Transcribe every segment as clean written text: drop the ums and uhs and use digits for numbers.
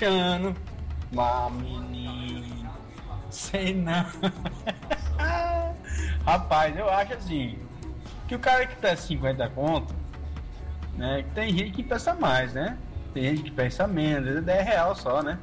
achando, mas menino, sei não. Rapaz, eu acho assim, que o cara que peça 50 conto, né, tem gente que peça mais, né? Tem gente que peça menos, é 10 real só, né?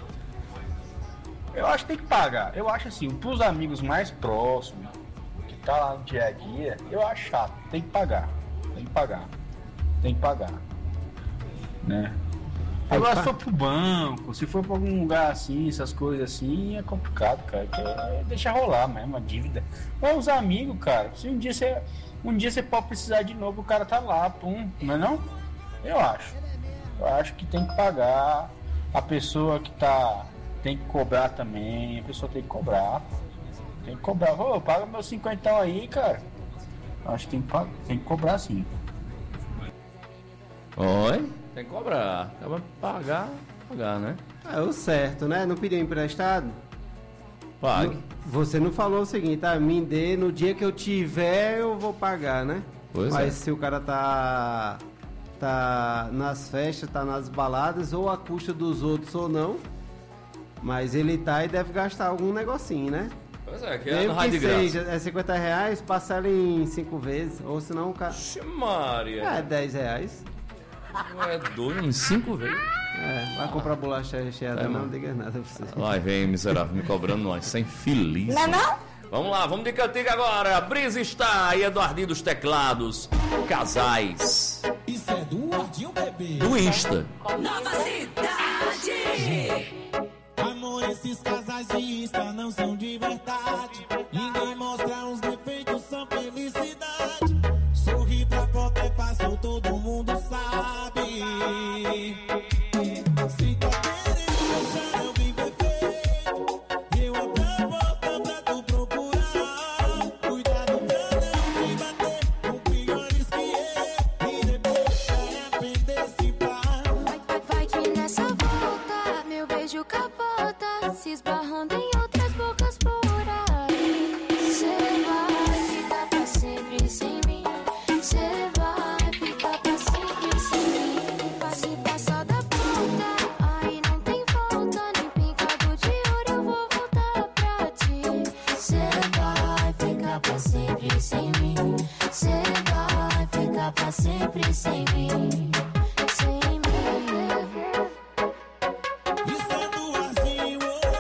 Eu acho que tem que pagar. Eu acho assim, pros amigos mais próximos, que tá lá no dia a dia, eu acho chato. Tem que pagar. Tem que pagar. Tem que pagar. Né? Agora se for pro banco, se for pra algum lugar assim, essas coisas assim, é complicado, cara. Deixa rolar mesmo a dívida. Mas os amigos, cara, se um dia você pode precisar de novo, o cara tá lá, pum, não é não? Eu acho que tem que pagar. A pessoa que tá, tem que cobrar também, a pessoa tem que cobrar. Tem que cobrar. Ô, paga meus 50 aí, cara. Acho que tem que cobrar sim. Oi? Tem que cobrar. Acaba pagar, né? É o certo, né? Não pediu emprestado? Pague. Você não falou o seguinte, me dê, no dia que eu tiver eu vou pagar, né? Pois Mas é. se o cara tá nas festas, tá nas baladas, ou a custa dos outros ou não, mas ele tá e deve gastar algum negocinho, né? Pois é, que é Mesmo no rádio que de graça. seja, é 50 reais, parcela em 5 vezes, ou senão o cara... Maria. É 10 reais. É doido, uns 5 vezes. Vai comprar bolacha recheada, mano. não diga nada pra você. Lá vem, miserável, me cobrando nós, sem feliz. Não? Vamos lá, vamos de cantiga agora. Brisa está e Eduardinho dos teclados. Casais. Isso é do Eduardinho, bebê. Do Insta. Nova Cidade! Amor, esses casais de Insta não são de verdade. Ninguém mostra os defeitos, são felicidade. Sorri pra foto é fácil, todo mundo sabe. Se tá querendo deixar alguém perfeito, eu abro a porta pra tu procurar. Cuidado pra não se bater com piores que eu, e depois se arrepender se pá. Vai que nessa volta meu beijo capota, se esbarrando em outras bocas por aí. Cê vai ficar pra sempre sem mim. Cê vai ficar pra sempre sem mim. Se passar da porta, aí não tem volta. Nem pingado de ouro eu vou voltar pra ti. Cê vai ficar pra sempre sem mim. Cê vai ficar pra sempre sem mim. Sem mim. Isso é do Arzinho.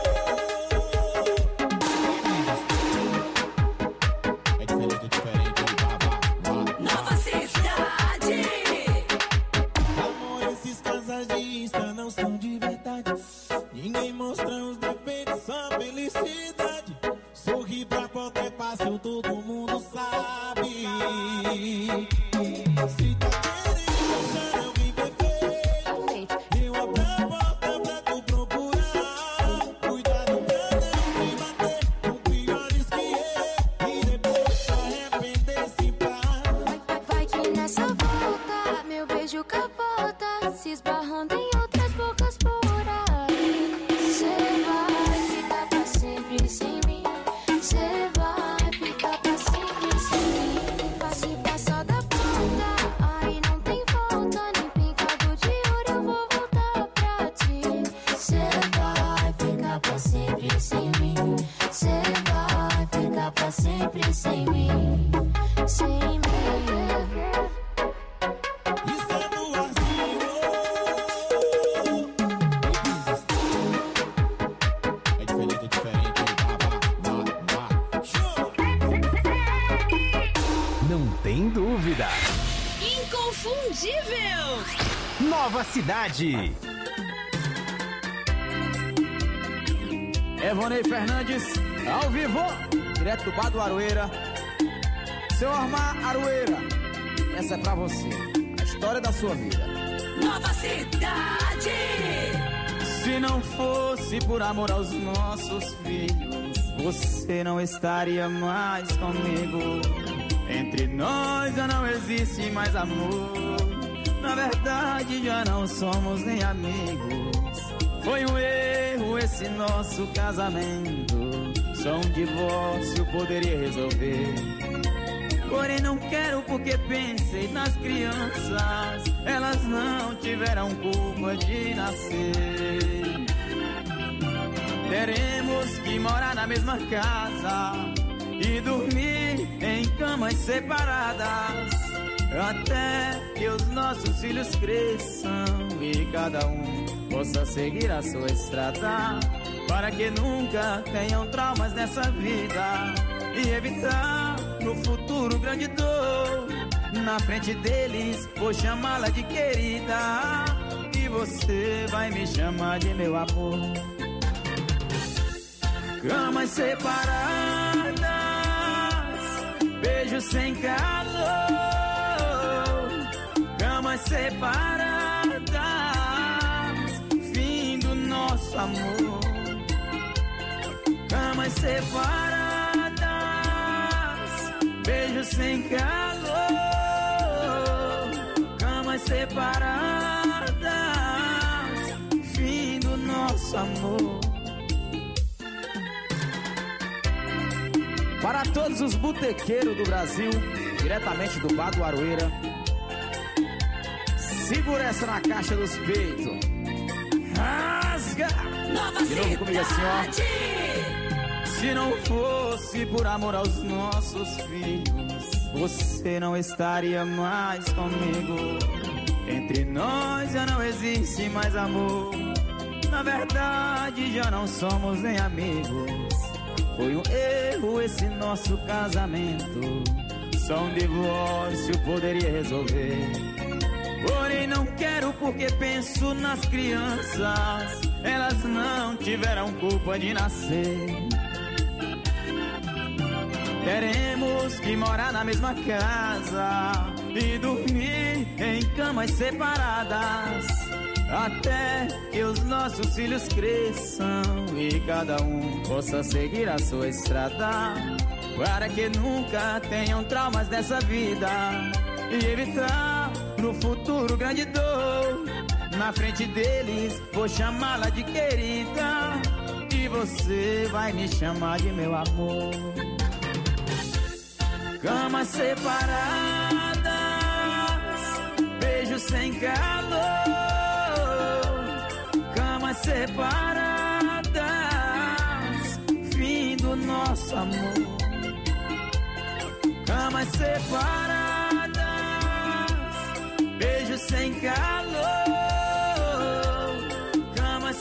É diferente, Nova Cidade! Amor, esses casais de Insta não são de verdade. Ninguém mostra os defeitos, só felicidade. Sorrir pra foto é fácil, todo mundo sabe. Se tá querendo deixar alguém perfeito, eu abro a porta pra tu procurar. Cuidado pra não se bater com piores que eu, e depois se arrepender se pá. Vai que nessa volta meu beijo capota, se esbarrando em outras bocas por aí. Cê vai ficar pra sempre sem mim. Cê vai ficar pra sempre sem mim. Se passar da porta, aí não tem volta. Nem pingado de ouro eu vou voltar pra ti. Cê vai ficar pra sempre sem mim. Cê vai ficar pra sempre sem mim. Sem mim. Isso é do Arzinho. É diferente, Não tem dúvida. Inconfundível! Nova Cidade. Evonei Fernandes, ao vivo, direto do Bar do Aroeira. Seu Armar Aroeira, essa é pra você, a história da sua vida. Nova Cidade! Se não fosse por amor aos nossos filhos, você não estaria mais comigo. Entre nós já não existe mais amor. Na verdade já não somos nem amigos. Foi um erro esse nosso casamento. Só um divórcio poderia resolver. Porém não quero porque pensei nas crianças. Elas não tiveram culpa de nascer. Teremos que morar na mesma casa e dormir em camas separadas, até que os nossos filhos cresçam e cada um possa seguir a sua estrada, para que nunca tenham traumas nessa vida e evitar no futuro grande dor. Na frente deles vou chamá-la de querida e você vai me chamar de meu amor. Camas separadas, beijos sem calor. Camas separadas, fim do nosso amor. Camas separadas, beijos sem calor. Camas separadas, fim do nosso amor. Para todos os botequeiros do Brasil, diretamente do Bar do Aroeira, segura essa na caixa dos peitos. Rasga! Nova De novo comigo assim, ó. Cidade. Se não fosse por amor aos nossos filhos, você não estaria mais comigo. Entre nós já não existe mais amor. Na verdade já não somos nem amigos. Foi um erro esse nosso casamento. Só um divórcio poderia resolver. Porém não quero porque penso nas crianças. Elas não tiveram culpa de nascer. Teremos que morar na mesma casa e dormir em camas separadas, até que os nossos filhos cresçam e cada um possa seguir a sua estrada, para que nunca tenham traumas nessa vida e evitar no futuro grande dor. Na frente deles vou chamá-la de querida e você vai me chamar de meu amor. Camas separadas, beijos sem calor. Camas separadas, fim do nosso amor. Camas separadas, beijos sem calor. Camas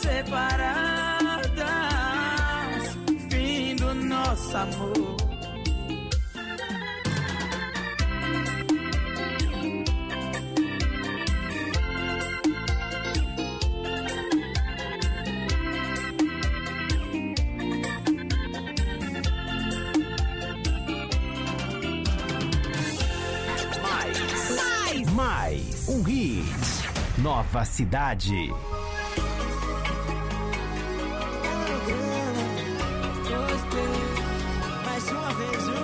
separadas, fim do nosso amor. Mais um hit. Nova Cidade. Mais uma vez, viu?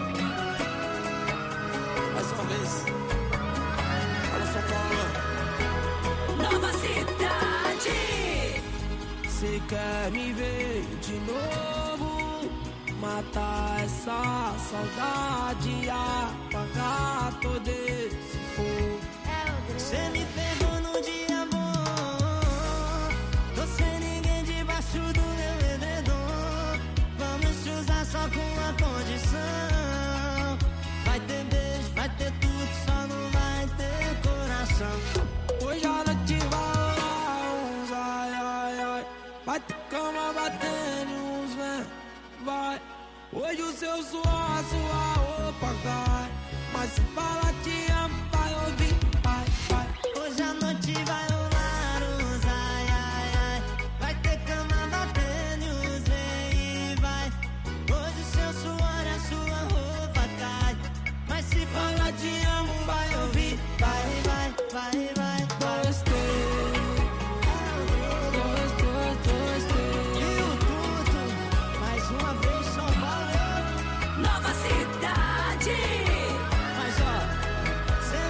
Mais uma vez. Alô, São Paulo. Nova Cidade. Você quer me ver de novo? Matar essa saudade, apagar todo esse fogo. Você me pegou num dia bom. Tô sem ninguém debaixo do meu edredom. Vamos te usar só com uma condição. Vai ter beijo, vai ter tudo, só não vai ter coração. Hoje a noite vai rolar uns ai, ai, ai. Vai ter cama batendo uns vem, vai. Hoje o seu suor, a sua roupa cai. Mas se fala te amo, vai ouvir, vai, vai. Hoje a noite vai rolar uns ai, ai, ai. Vai ter cama batendo os vem e vai. Hoje o seu suor, a sua roupa cai. Mas se fala te amo, vai ouvir, vai, vai, vai, vai. E o tudo, mais uma vez São Paulo. Nova Cidade. Mas ó, cê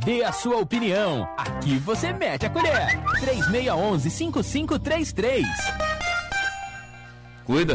Dê a sua opinião. Aqui você mete a colher. 3611-5533. Cuida.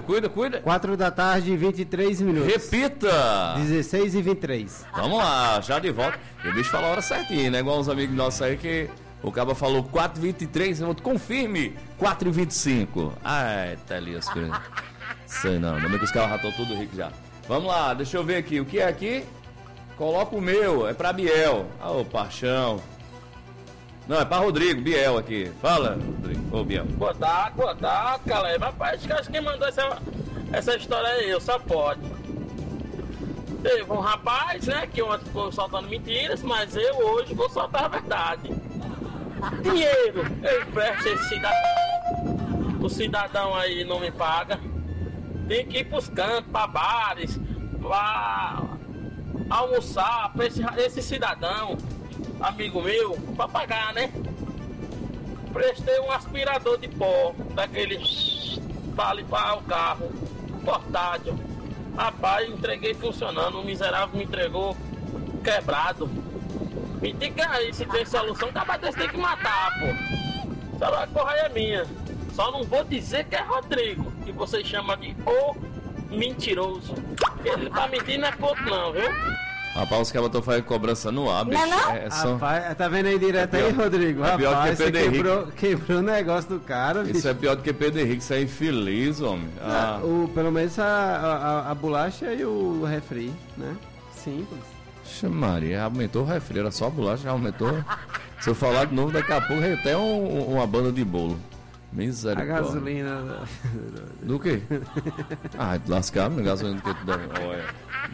4 da tarde e 23 minutos. Repita! 16h23. Vamos lá, já de volta. Eu deixo falar a hora certinha, né? Igual uns amigos nossos aí que o cara falou 4h23, eu confirme 4h25. Ai, tá ali as coisas. Sei não, ainda bem que os caras já estão todos ricos já. Vamos lá, deixa eu ver aqui. O que é aqui? Coloca o meu, é pra Biel. Ah, ô Paixão. Não, é pra Rodrigo, Biel aqui. Fala, Rodrigo. Ô, Biel. Boa tarde, Caleb. Rapaz, acho que quem mandou essa história aí, eu só pode. Teve um rapaz, né, que ontem ficou soltando mentiras, mas eu hoje vou soltar a verdade. Dinheiro, eu empresto esse cidadão. O cidadão aí não me paga. Tem que ir pros cantos, pra bares, pra almoçar, pra esse cidadão, amigo meu, pra pagar, né? Prestei um aspirador de pó, daqueles pra limpar o carro, portátil. Rapaz, entreguei funcionando, o miserável me entregou quebrado. Me diga aí, se tem solução, acaba desse tem que matar, pô. Sabe, a correia é minha. Só não vou dizer que é Rodrigo, que vocês chamam de o mentiroso. Ele tá mentindo é pouco não, viu? Rapaz, os caras estão fazendo cobrança no ar, bicho. Rapaz, tá vendo aí direto aí, Rodrigo? É pior Rapaz, que você Pedro quebrou o negócio do cara, bicho. Isso é pior do que Pedro Henrique, isso é infeliz, homem. Ah. Pelo menos a bolacha e o refri, né? Simples. Ixi, Maria, aumentou o refri, era só a bolacha, já aumentou. Se eu falar de novo, daqui a pouco tem até uma banda de bolo. Misericórdia. A gasolina. Do quê? Ah, lascar, a gasolina do que tu deve. Olha,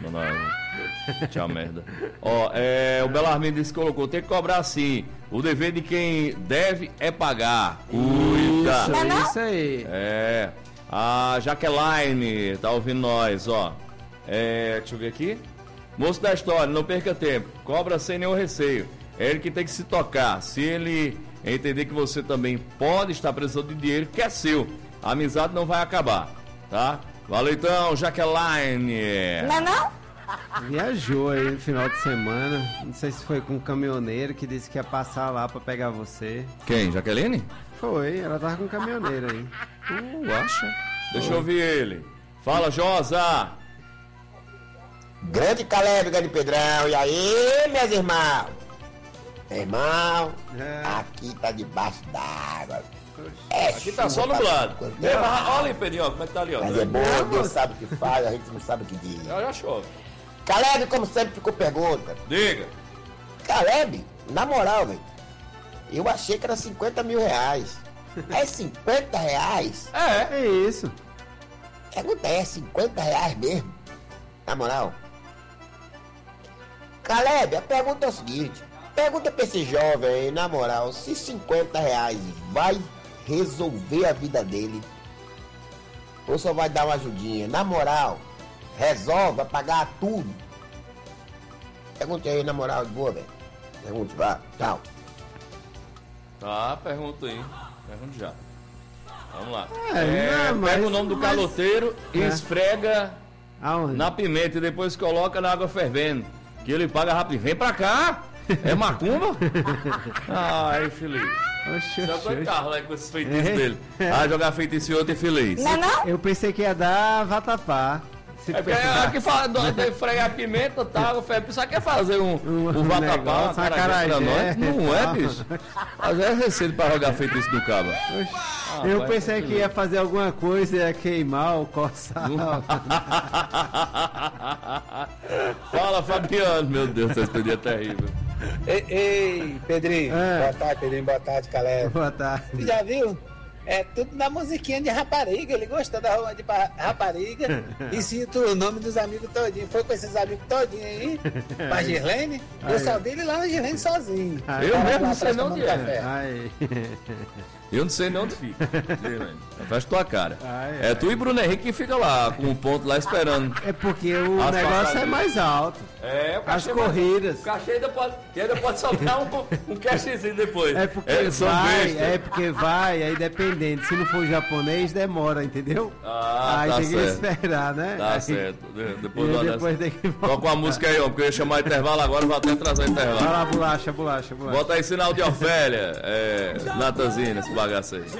tchau, merda. Ó, o Belarmino disse que colocou: tem que cobrar assim. O dever de quem deve é pagar. Cuida. Isso aí. A Jaqueline tá ouvindo nós, ó. Deixa eu ver aqui. Moço da história, não perca tempo. Cobra sem nenhum receio. É ele que tem que se tocar. Se ele entender que você também pode estar precisando de dinheiro que é seu, a amizade não vai acabar, tá? Valeu então, Jaqueline. Não? Viajou aí no final de semana. Não sei se foi com um caminhoneiro que disse que ia passar lá pra pegar você. Quem? Jaqueline? Foi, ela tava com um caminhoneiro aí. Acha? Deixa eu ouvir ele. Fala, Josa. Grande Caleb, grande Pedrão. E aí, meus irmãos? Meu irmão, aqui tá debaixo d'água. Aqui tá só nublado. Olha aí, Pedrinho, como é que tá ali, ó. Mas é bom, Deus sabe o que faz, a gente não sabe o que diz. Já chove. Caleb, como sempre, ficou pergunta. Diga. Caleb, na moral, velho, eu achei que era 50 mil reais. É 50 reais? É isso. Pergunta é 50 reais mesmo? Na moral. Caleb, a pergunta é o seguinte. Pergunta pra esse jovem aí, na moral, se 50 reais vai resolver a vida dele ou só vai dar uma ajudinha? Na moral, resolve, vai pagar tudo. Pergunte aí, na moral, de boa, velho. Pergunte, vá, tchau. Tá, pergunta aí. Pergunta já. Vamos lá. Pega o nome do caloteiro e esfrega na pimenta e depois coloca na água fervendo, que ele paga rápido. Vem pra cá! É macumba? Ai, feliz. Jogou em carro, né, com esses feitiços dele. Jogar feitiço em outro é feliz. Eu pensei que ia dar vatapá. Que fala de fregar a pimenta, tá? O Felipe só quer fazer um vatapá, uma carajé pra nós. Não é, bicho? Mas é receito pra jogar feitiço do cabo. Eu pensei que ia fazer alguma coisa, ia queimar ou coçar. Fala, Fabiano. Meu Deus, esse dia é terrível. Ei, Pedrinho. Boa tarde, Pedrinho. Boa tarde, Caleb. Boa tarde. Você já viu? É tudo na musiquinha de rapariga. Ele gostou da roupa de rapariga e cita o nome dos amigos todinhos. Foi com esses amigos todinhos aí, pra Girlene. Eu só vi ele lá na Girlene sozinho. Eu mesmo não sei não onde é. Eu não sei nem onde fica. Faz tua cara. É tu e Bruno Henrique que fica lá, com um ponto lá esperando. É porque o negócio é mais alto. O cachê as corridas. O cachê ainda pode soltar um cashzinho depois. É porque vai, aí dependendo dependendo. Se não for japonês, demora, entendeu? Aí tá tem que certo. esperar, né? Tá Aí- certo. Depois, E depois tem que voltar. toca uma música aí, ó, porque eu ia chamar intervalo agora, vou até trazer intervalo. Vai lá, bolacha. Bota aí sinal de Ofélia, Natanzina, esse bagaço aí.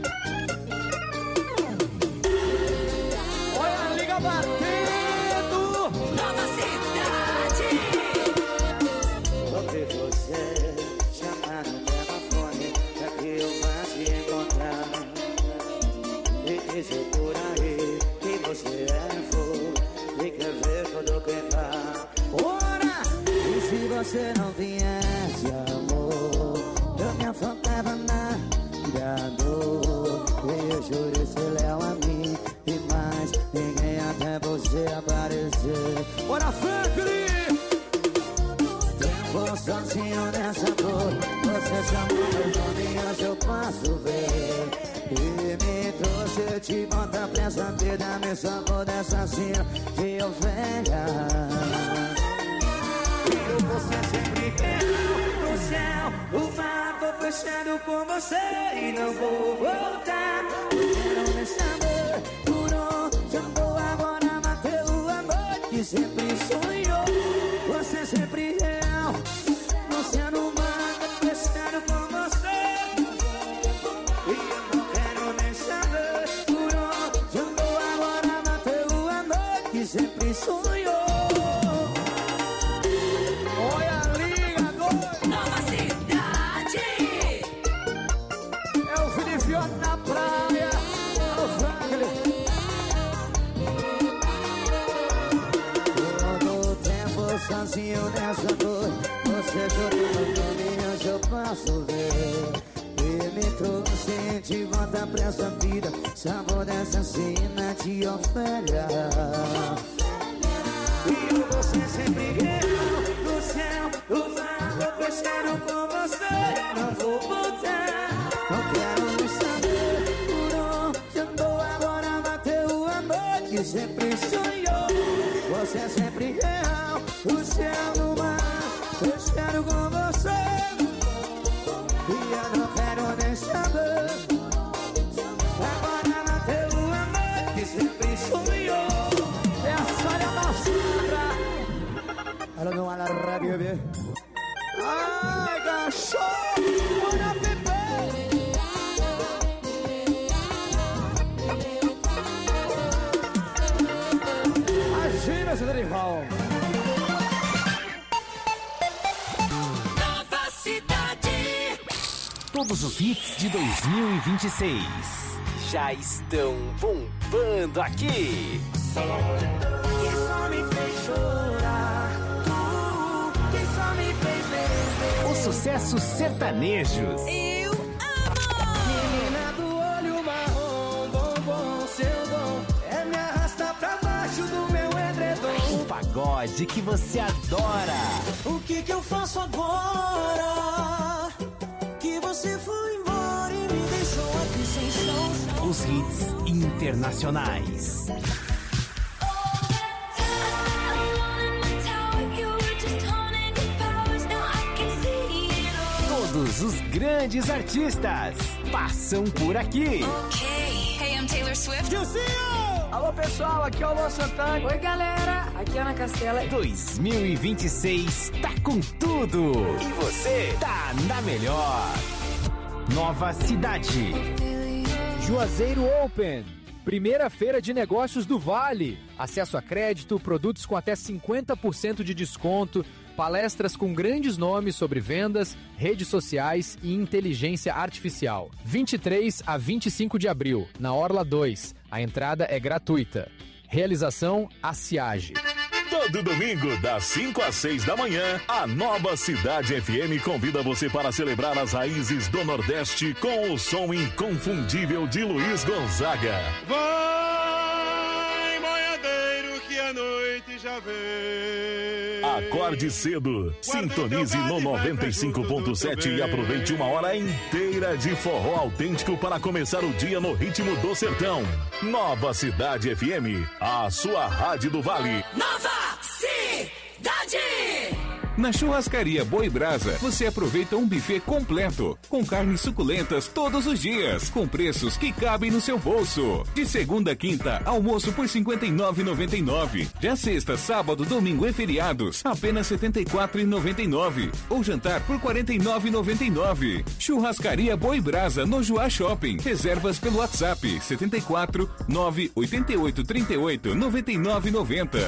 Olha a liga batendo. Nova cidade. Vou ver você chamar no telefone pra que eu vá te encontrar. E dizer por aí que você é fogo e quer ver quando quebrar. Ora! E se você não viesse, amor, eu me afogava na dor. E eu juro ser leal a mim e mais ninguém até você aparecer. Ora, Franklin! Tempo sozinho nessa dor. Você chamou meu nome, hoje eu posso ver. E me trouxe de volta pra essa vida. Me salvou dessa cena de ovelha. E você sempre quer no céu. O mar tô fechando com você e não vou voltar. Quero me saber por onde andou agora. Mateu a noite que sempre sonhou. Você sempre real. No céu, no mar, tô fechando com você. E eu não quero nem saber por onde andou agora. Mateu a noite que sempre sonhou. Olha a liga, doido. Nova cidade. É o Felipe na praia. O Franklin. Todo o tempo sozinho nessa dor. Você jurou meu nome, hoje eu posso ver. E me trouxe de volta pra essa vida. Sabor dessa cena de Ofélia. E você sempre real no céu. O mar tô fechando com você. Não vou voltar. Não quero nem saber por onde andou agora. Bateu a noite que sempre sonhou. Você é sempre real. O céu no mar. Fechando com você. E eu não quero nem saber. Agora bateu a noite que sempre sonhou. É a falha da sombra. Ela não olha a rádio, bebê. Ai, gacho! Olha, bebê! Imagina, seu Dorival! Nova cidade. Todos os hits de 2026 já estão bombando aqui. Que só me fez chorar, que só me fez beber. Os sucessos sertanejos. Eu amo. Menina do olho marrom, bombom, seu dom é me arrastar pra baixo do meu edredom. O pagode que você adora. O que eu faço agora? Que você foi embora e me deixou aqui sem chão. Os hits internacionais. Todos os grandes artistas passam por aqui. Hey, I'm Taylor Swift. Alô pessoal, aqui é o Luan Santana. Oi galera, aqui é Ana Castela. 2026 tá com tudo. E você tá na melhor. Nova cidade. Juazeiro Open, primeira feira de negócios do Vale. Acesso a crédito, produtos com até 50% de desconto, palestras com grandes nomes sobre vendas, redes sociais e inteligência artificial. 23 a 25 de abril, na Orla 2. A entrada é gratuita. Realização Aciage. Todo domingo, das 5 às 6 da manhã, a Nova Cidade FM convida você para celebrar as raízes do Nordeste com o som inconfundível de Luiz Gonzaga. Vai, boiadeiro, que a noite já vem. Acorde cedo, sintonize no 95.7 e aproveite uma hora inteira de forró autêntico para começar o dia no ritmo do sertão. Nova Cidade FM, a sua rádio do Vale. Nova cidade. Na Churrascaria Boi Brasa, você aproveita um buffet completo, com carnes suculentas todos os dias, com preços que cabem no seu bolso. De segunda a quinta, almoço por R$ 59,99. Já sexta, sábado, domingo e feriados, apenas R$ 74,99. Ou jantar por R$ 49,99. Churrascaria Boi Brasa, no Joá Shopping. Reservas pelo WhatsApp 74 988 38 99,90.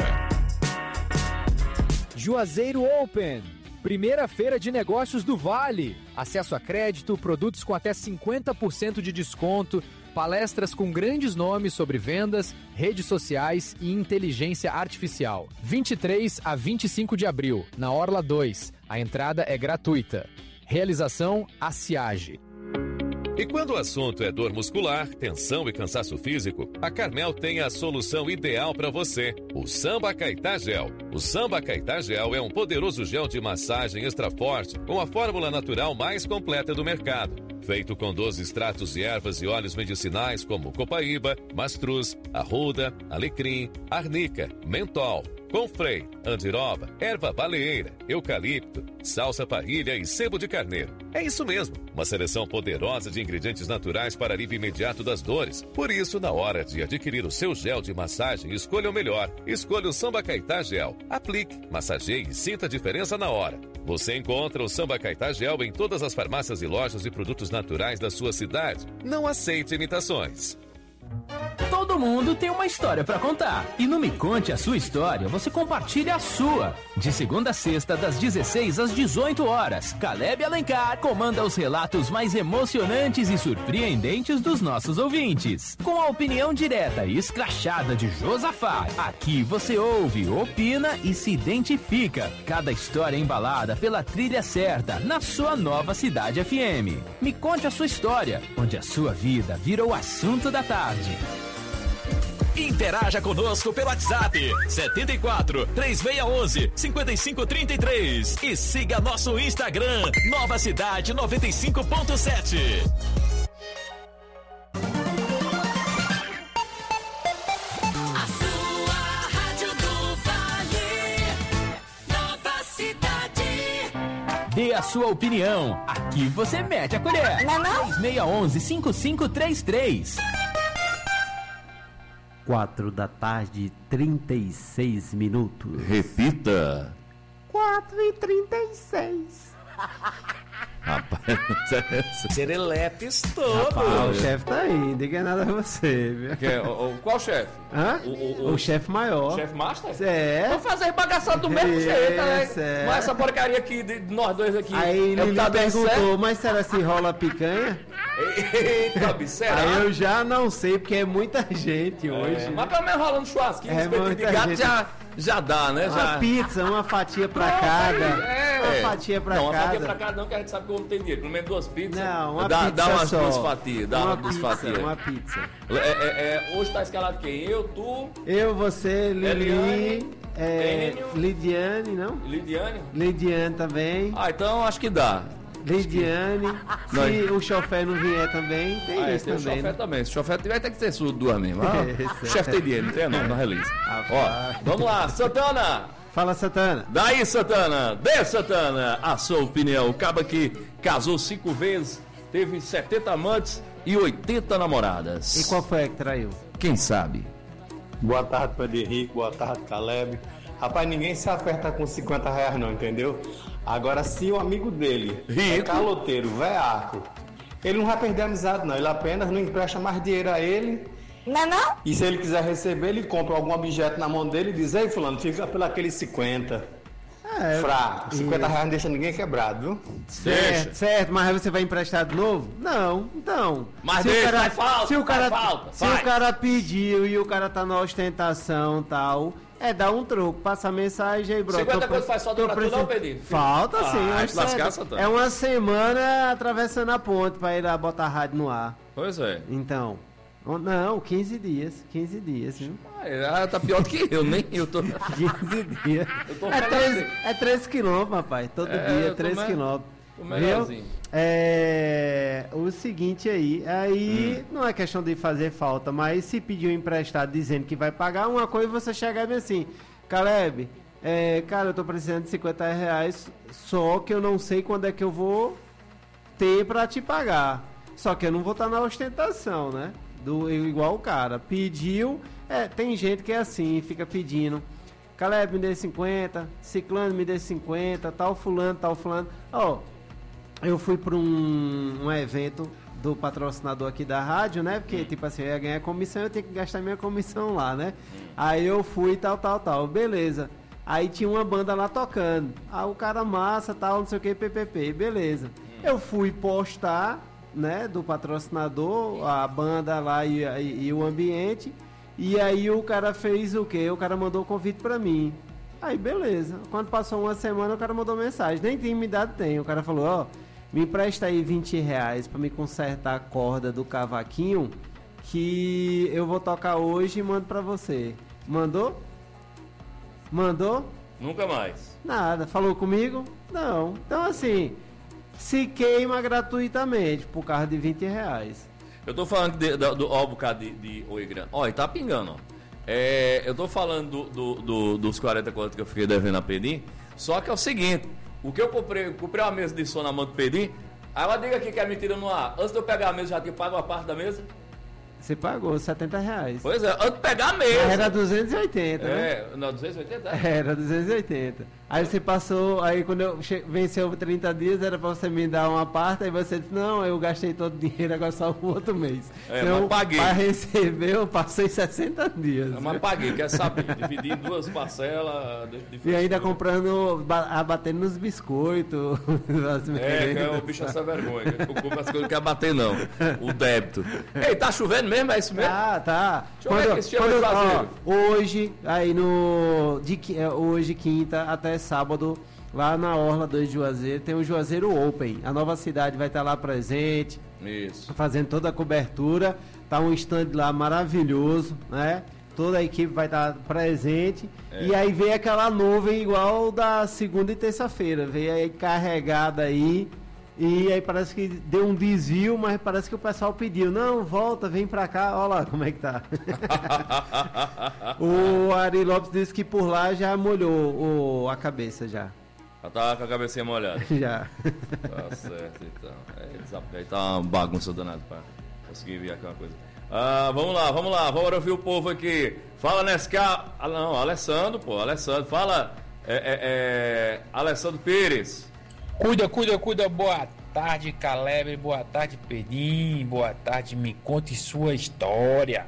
Juazeiro Open, primeira feira de negócios do Vale. Acesso a crédito, produtos com até 50% de desconto, palestras com grandes nomes sobre vendas, redes sociais e inteligência artificial. 23 a 25 de abril, na Orla 2. A entrada é gratuita. Realização ACIAGE. E quando o assunto é dor muscular, tensão e cansaço físico, a Carmel tem a solução ideal para você, o Samba Caetá Gel. O Samba Caetá Gel é um poderoso gel de massagem extra forte com a fórmula natural mais completa do mercado. Feito com 12 extratos de ervas e óleos medicinais como copaíba, mastruz, arruda, alecrim, arnica, mentol, confrei, andiroba, erva baleeira, eucalipto, salsa parrilha e sebo de carneiro. É isso mesmo, uma seleção poderosa de ingredientes naturais para alívio imediato das dores. Por isso, na hora de adquirir o seu gel de massagem, escolha o melhor. Escolha o Samba Caetá Gel. Aplique, massageie e sinta a diferença na hora. Você encontra o Samba Caetá Gel em todas as farmácias e lojas de produtos naturais da sua cidade. Não aceite imitações. Todo mundo tem uma história pra contar. E no Me Conte a Sua História, você compartilha a sua. De segunda a sexta, das 16 às 18 horas, Caleb Alencar comanda os relatos mais emocionantes e surpreendentes dos nossos ouvintes. Com a opinião direta e escrachada de Josafá, aqui você ouve, opina e se identifica. Cada história embalada pela trilha certa, na sua nova Cidade FM. Me Conte a Sua História, onde a sua vida vira o assunto da tarde. Interaja conosco pelo WhatsApp 74 3611 5533 e siga nosso Instagram Nova Cidade 95.7. A sua rádio do Vale, Nova Cidade. Dê a sua opinião. Aqui você mete a colher. 3611 5533. 4 da tarde, 36 minutos. Repita. 4h36. Rapaz, Serelepes todo. Rapaz, o chefe tá aí, não diga nada a você, viu? Qual chefe? Hã? O chefe maior. Chefe master? É. Vou fazer bagaçado do mesmo jeito, né? É. Mas essa porcaria aqui, de nós dois aqui. Aí ele tá dando perguntou, certo? mas será se rola picanha? Eita, bicho, será? Aí eu já não sei, porque é muita gente hoje. Mas pelo menos rolando churrasquinho, É espetinho de muita gato gente. já dá, né? Uma pizza, uma fatia pra cada. Uma fatia pra não, uma cada. fatia pra cada não, que a gente sabe que o homem tem dinheiro. Pelo menos 2 pizzas. Não, uma dá, pizza dá umas só. duas fatias. Dá uma duas pizza, fatias. uma pizza. Hoje tá escalado quem? Eu, tu, Eu, você, Lili, Eliane, Lidiane, não? Lidiane. Lidiane também. Ah, então acho que dá. Lidiane. Se o chofé não vier também, tem isso tem também. o chofé né? também. Se o chofé tiver, tem que ter duas mesmo. O chefe tem dinheiro, não tem não, na release. Ó, vamos lá, Santana. Fala, Santana. Daí, Santana. Dê, Santana, a sua opinião. O caba que casou 5 vezes, teve 70 amantes e 80 namoradas. E qual foi a que traiu? Quem sabe? Boa tarde, Pedro Henrique. Boa tarde, Caleb. Rapaz, ninguém se aperta com 50 reais não, entendeu? Agora, se o amigo dele é caloteiro, veaco, ele não vai perder a amizade não. Ele apenas não empresta mais dinheiro a ele. Não? E se ele quiser receber, ele compra algum objeto na mão dele e diz: ei, fulano, fica pelo aquele 50. Fraco. 50 reais não deixa ninguém quebrado, viu? Certo, mas aí você vai emprestar de novo? Não, então. Mas se deixa, o cara, faz falta, se o cara, faz falta, se faz. o cara pediu e o cara tá na ostentação e tal, dar um troco, passa a mensagem aí, bro. 50 coisas faz falta pra tu não, Pedrinho? Falta sim, Ah, acho lascar, certo. Santana. É uma semana atravessando a ponte pra ir lá botar a rádio no ar. Pois é. Então, não, 15 dias, viu? Tá pior do que eu, nem eu tô. 15 dias. Eu tô É 13 quilômetros, rapaz. Todo dia, eu tô 13 quilômetros. tô melhorzinho. O seguinte aí não é questão de fazer falta, mas se pedir um emprestado dizendo que vai pagar uma coisa, você chega e diz assim: Caleb, cara, eu tô precisando de 50 reais, só que eu não sei quando é que eu vou ter pra te pagar. Só que eu não vou estar na ostentação, né? Igual o cara pediu. Tem gente que é assim, fica pedindo. Caleb, me dê 50, Ciclano me dê 50, tal fulano. Ó, eu fui pra um evento do patrocinador aqui da rádio, né? Porque, tipo assim, eu ia ganhar comissão, eu tenho que gastar minha comissão lá, né? Aí eu fui, tal, beleza. Aí tinha uma banda lá tocando. O cara massa, tal, não sei o que, PPP, beleza. Eu fui postar, né, do patrocinador, a banda lá e o ambiente. E aí o cara fez o quê? O cara mandou o convite pra mim. Aí beleza. Quando passou uma semana, o cara mandou mensagem. Nem intimidade tem. O cara falou, ó, me empresta aí 20 reais pra me consertar a corda do cavaquinho, que eu vou tocar hoje e mando pra você. Mandou? Nunca mais. Nada. Falou comigo? Não. Então assim, se queima gratuitamente por causa de 20 reais. Eu tô falando ó, um bocado de Oi Grande. Ó, e tá pingando, ó. Eu tô falando dos 40 contos que eu fiquei devendo a Pedim. Só que é o seguinte, o que eu comprei uma mesa de som na mão do Pedim. Aí ela diga aqui que é mentira no ar. Antes de eu pegar a mesa, já que pago uma parte da mesa. Você pagou 70 reais. Pois é, antes de pegar a mesa. Era 280, né? Não, 280? Era 280. Aí você passou, aí quando eu venceu 30 dias, era pra você me dar uma parte, aí você disse, não, eu gastei todo o dinheiro, agora só o outro mês. Então, mas paguei. Pra receber, eu passei 60 dias. Mas paguei, quer saber? Dividi em 2 parcelas. E ainda comprando, abatendo nos biscoitos. O bicho essa vergonha. Eu compro as coisas que quer bater, não. O débito. Ei, tá chovendo mesmo? É isso mesmo? Tá. Deixa eu ver que hoje, aí hoje, quinta, até sábado, lá na Orla 2 de Juazeiro, tem o Juazeiro Open. A nova cidade vai estar lá presente. Isso. Fazendo toda a cobertura. Tá um stand lá maravilhoso, né? Toda a equipe vai estar presente. E aí vem aquela nuvem igual da segunda e terça-feira. Veio aí carregada aí. E aí parece que deu um desvio, mas parece que o pessoal pediu, não, volta, vem pra cá, olha lá como é que tá. O Ari Lopes disse que por lá já molhou a cabeça já. Já tá com a cabecinha molhada. Já. Tá certo, então. Aí tá uma bagunça danada pra conseguir ver aquela coisa. Vamos lá, vamos ouvir o povo aqui. Fala, Nescau. Não, Alessandro. Fala, Alessandro Pires. Cuida. Boa tarde, Caleb. Boa tarde, Pedim. Boa tarde, me conte sua história.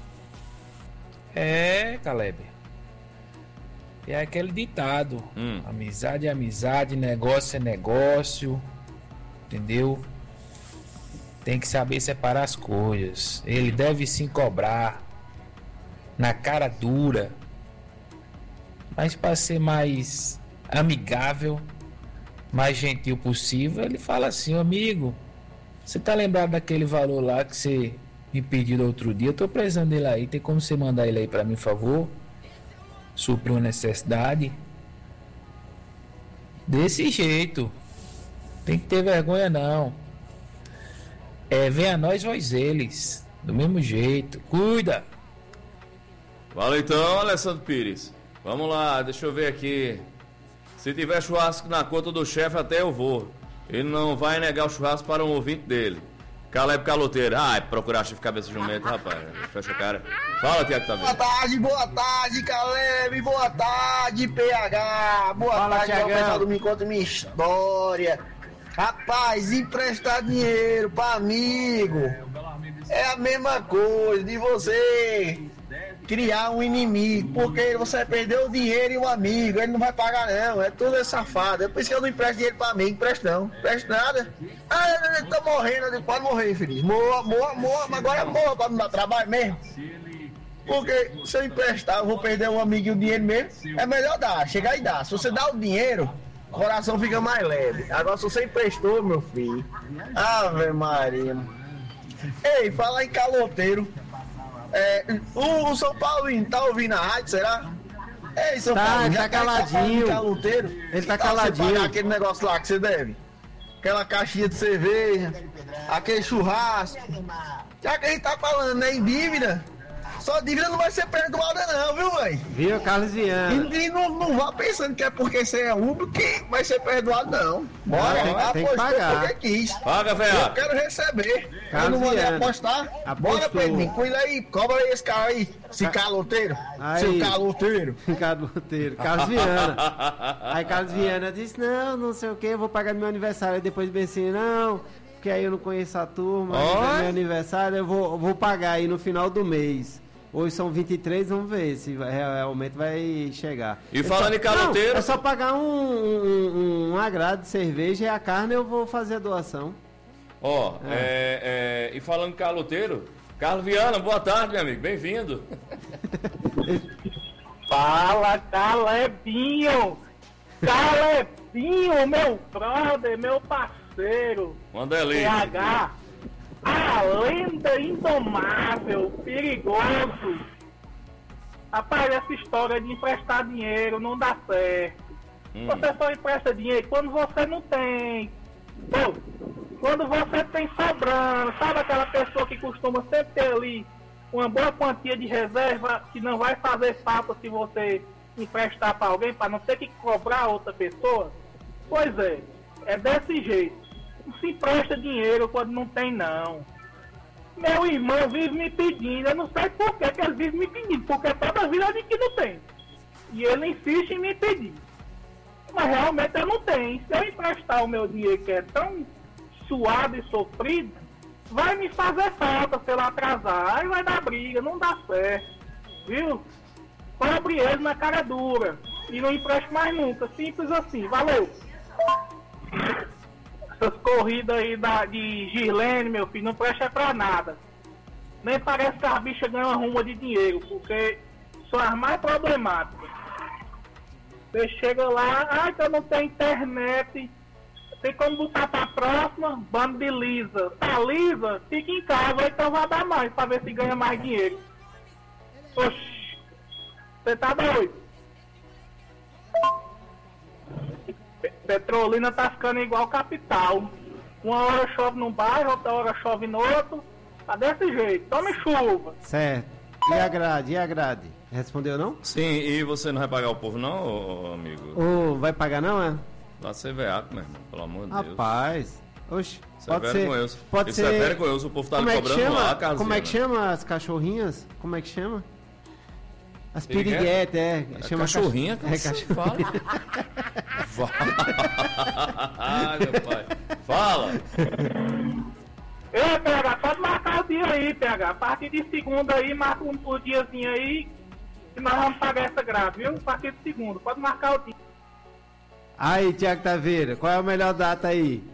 Caleb. É aquele ditado. Amizade é amizade, negócio é negócio. Entendeu? Tem que saber separar as coisas. Ele deve sim cobrar na cara dura. Mas para ser mais amigável, mais gentil possível, ele fala assim, amigo, você tá lembrado daquele valor lá que você me pediu outro dia? Eu tô precisando dele aí, tem como você mandar ele aí pra mim, por favor? Suprir uma necessidade? Desse jeito. Tem que ter vergonha não. Vem a nós, voz eles. Do mesmo jeito. Cuida! Valeu então, Alessandro Pires. Vamos lá, deixa eu ver aqui. Se tiver churrasco na conta do chefe, até eu vou. Ele não vai negar o churrasco para um ouvinte dele. Caleb Caloteiro. Procurar chefe cabeça de jumento, rapaz. Fecha a cara. Fala, Tiago Taveira. Boa tarde, Caleb. Boa tarde, PH. Boa tarde, pessoal do Me Conta Minha História. Rapaz, emprestar dinheiro para amigo é a mesma coisa de você criar um inimigo, porque você perdeu o dinheiro e o amigo, ele não vai pagar não, é tudo safado. É por isso que eu não empresto dinheiro pra mim, empresto nada. Eu tô morrendo, pode morrer, filho. Morra, mas agora morra pra não dar trabalho mesmo. Porque se eu emprestar, eu vou perder o amigo e o dinheiro mesmo. É melhor dar, chegar e dar. Se você dá o dinheiro, o coração fica mais leve. Agora se você emprestou, meu filho, Ave Maria. Ei, fala em caloteiro. O São Paulo tá ouvindo a rádio, será? Ei, São Paulo, já tá caladinho. Ele tá caladinho. Aquele negócio lá que você deve. Aquela caixinha de cerveja, aquele churrasco. Já que a gente tá falando, né, em dívida, Sua dívida não vai ser perdoada não, viu, velho? Viu, Carlos Viana? E não vá pensando que é porque você é Uber que vai ser perdoado, não. Bora, tem que pagar. porque quis. Paga, velho. Eu quero receber. Carlos Eu não vou nem Viana. apostar. Apostou. Bora, Pedrinho, cuida aí. Cobra aí esse cara aí. Esse caloteiro. Seu caloteiro. Caloteiro. Carlos Viana. Aí Carlos Viana disse, não sei o que, eu vou pagar meu aniversário. Aí depois bem assim, não, porque aí eu não conheço a turma, é meu aniversário, eu vou pagar aí no final do mês. Hoje são 23, vamos ver se realmente vai chegar. E falando em caloteiro... Não, é só pagar um agrado de cerveja e a carne eu vou fazer a doação. Ó, e falando em caloteiro, Carlos Viana, boa tarde, meu amigo, bem-vindo. Fala, Calebinho! Calebinho, meu brother, meu parceiro. Manda ali. PH, a lenda indomável, perigoso. Rapaz, essa história de emprestar dinheiro não dá certo. Você só empresta dinheiro quando você não tem. Pô, quando você tem sobrando, sabe aquela pessoa que costuma sempre ter ali uma boa quantia de reserva que não vai fazer falta se você emprestar para alguém, para não ter que cobrar outra pessoa? Pois é desse jeito. Não se empresta dinheiro quando não tem, não. Meu irmão vive me pedindo, eu não sei por que ele vive me pedindo, porque toda vida ele diz que não tem. E ele insiste em me pedir. Mas realmente eu não tenho. Se eu emprestar o meu dinheiro, que é tão suado e sofrido, vai me fazer falta se eu atrasar. Aí vai dar briga, não dá certo. Viu? Cobre ele na cara dura. E não empreste mais nunca. Simples assim. Valeu! Essas corridas aí de Girlene, meu filho, não presta pra nada. Nem parece que as bichas ganham uma de dinheiro, porque são as mais problemáticas. Você chega lá, que eu não tenho internet, tem como botar pra próxima, bando de lisa. Tá lisa? Fica em casa, então vai dar mais, pra ver se ganha mais dinheiro. Oxi, você tá doido? Petrolina tá ficando igual capital. Uma hora chove num bairro, outra hora chove no outro. Tá desse jeito, tome chuva. Certo. E a grade? Respondeu não? Sim, e você não vai pagar o povo não, ô, amigo? Vai pagar não, é? Vai ser veaco, meu irmão, pelo amor de Deus. Rapaz, oxe, Isso pode é ser. vergonhoso. Pode Isso ser. é vergonhoso, o povo tá Como lhe é que cobrando chama? lá, casinha, Como é que né? chama as cachorrinhas? Como é que chama? As Piriguete? piriguetes, Chama cachorrinha? Cachorrinha. Ai, meu pai. Fala! Ei, PH, pode marcar o dia aí, PH. A partir de segunda aí, marca um diazinho aí, que nós vamos pagar essa grave, viu? A partir de segunda, pode marcar o dia. Aí, Tiago Taveira, qual é a melhor data aí?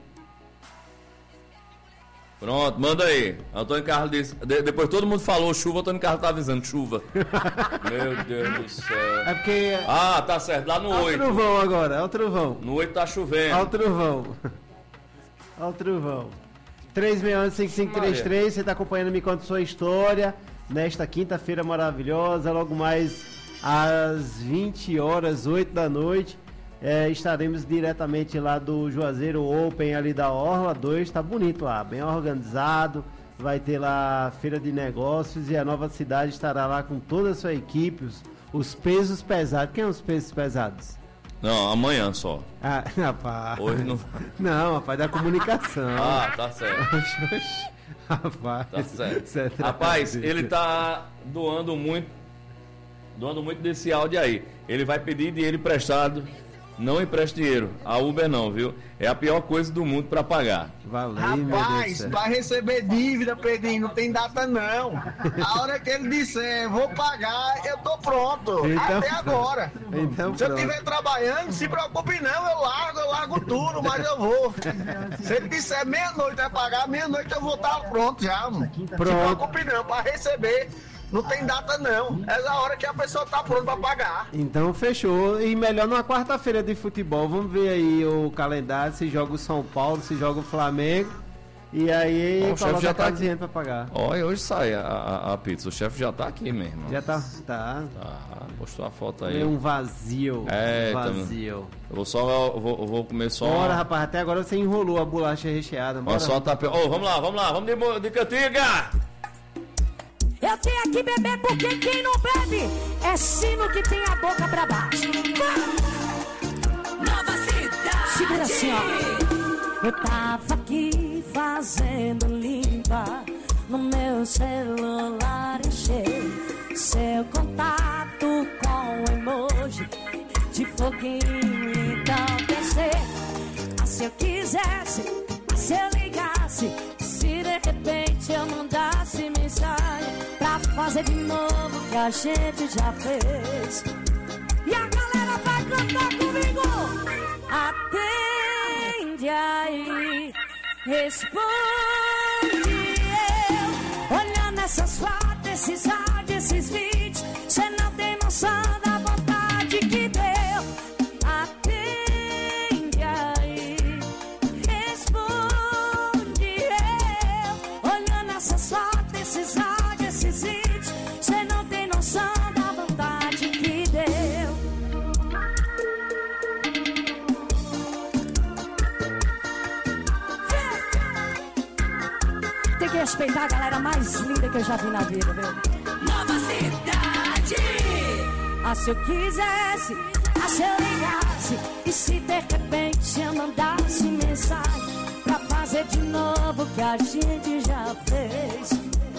Pronto, manda aí. Antônio Carlos disse. Depois todo mundo falou chuva, Antônio Carlos tá avisando chuva. Meu Deus do céu. É porque. Ah, tá certo, lá no 8. Olha o trovão agora, é o trovão. No 8 tá chovendo. Olha o trovão. Olha o trovão. 361-5533, você tá acompanhando Me Conta Sua História. Nesta quinta-feira maravilhosa, logo mais às 20 horas, 8 da noite. Estaremos diretamente lá do Juazeiro Open, ali da Orla 2, tá bonito lá, bem organizado, vai ter lá feira de negócios e a Nova Cidade estará lá com toda a sua equipe, os pesos pesados. Quem é os pesos pesados? Não, amanhã só. Ah, rapaz. Hoje não. Não, rapaz, da comunicação. Ah, tá certo. Rapaz, tá certo. Certo. Rapaz, ele tá doando muito desse áudio aí. Ele vai pedir dinheiro emprestado. Não empreste dinheiro. A Uber não, viu? É a pior coisa do mundo pra pagar. Valeu, Rapaz, vai receber dívida, Pedrinho, não tem data não. A hora que ele disser, vou pagar, eu tô pronto. Então, até agora. Então, se eu pronto. estiver trabalhando, se preocupe não, eu largo tudo, mas eu vou. Se ele disser meia-noite vai pagar, meia-noite eu vou estar pronto já, mano. Se preocupe não, pra receber. Não tem data não, é a hora que a pessoa tá pronta pra pagar. Então fechou. E melhor numa quarta-feira de futebol. Vamos ver aí o calendário, se joga o São Paulo, se joga o Flamengo. E aí o chefe já tá dizendo pra pagar. Olha, hoje sai a pizza. O chefe já tá aqui mesmo. Já tá. Mostrou a foto aí. É um vazio. Vazio. Eu vou comer só. Bora, rapaz, até agora você enrolou a bolacha recheada. Bora. Só tapioca. Vamos lá, vamos de cantiga! Eu tenho que beber porque quem não bebe é sino que tem a boca pra baixo. Nova Cidade. Segura assim, ó. Eu tava aqui fazendo limpa no meu celular, encheu seu contato com emoji de foguinho. Então pensei, se eu quisesse, se eu ligasse, se de repente eu mandasse mensagem pra fazer de novo o que a gente já fez. E a galera vai cantar comigo. Atende aí, responde eu. Olhando essas fotos, esses áudios, esses vídeos, cê não tem noção da vontade que deu. Atende aí, responde eu. Olhando essas fotos, esses áudios, esses vídeos, cê não tem noção da vontade que deu. Tem que respeitar a galera mais linda que eu já vi na vida, viu? Nova Cidade. Ah, se eu quisesse, se eu ligasse, e se de repente eu mandasse mensagem pra fazer de novo o que a gente já fez.